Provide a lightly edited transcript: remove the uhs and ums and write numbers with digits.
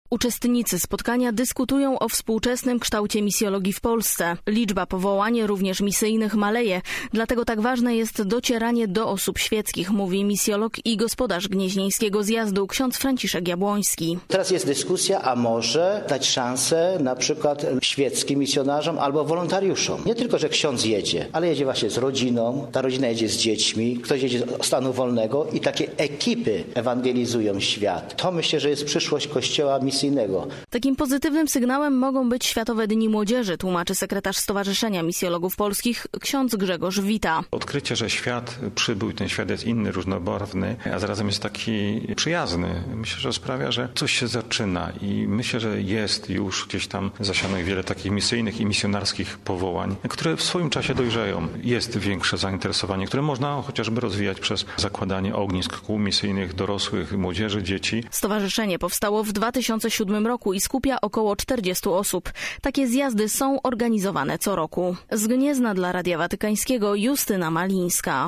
Uczestnicy spotkania dyskutują o współczesnym kształcie misjologii w Polsce. Liczba powołań, również misyjnych, maleje, dlatego tak ważne jest docieranie do osób świeckich, mówi misjolog i gospodarz Gnieźnieńskiego Zjazdu ksiądz Franciszek Jabłoński. Teraz jest dyskusja, a może dać szansę na przykład świeckim misjonarzom albo wolontariuszom. Nie tylko, że ksiądz jedzie, ale jedzie właśnie z rodziną, ta rodzina jedzie z dziećmi, ktoś jedzie z stanu wolnego i takie ekipy ewangelizują świat. To myślę, że jest przyszłość Kościoła misyjnego. Takim pozytywnym sygnałem mogą być Światowe Dni Młodzieży, tłumaczy sekretarz Stowarzyszenia Misjologów Polskich ksiądz Grzegorz Wita. Odkrycie, że świat przybył, ten świat jest inny, różnobarwny, a zarazem jest taki przyjazny. Myślę, że sprawia, że coś się zaczyna i myślę, że jest już gdzieś tam zasianych wiele takich misyjnych i misjonarskich powołań, które w swoim czasie dojrzeją. Jest większe zainteresowanie, które można chociażby rozwijać przez zakładanie ognisk kół misyjnych dorosłych, młodzieży, dzieci. Stowarzyszenie powstało w 2007 roku i skupia około 40 osób. Takie zjazdy są organizowane co roku. Z Gniezna dla Radia Watykańskiego Justyna Malińska.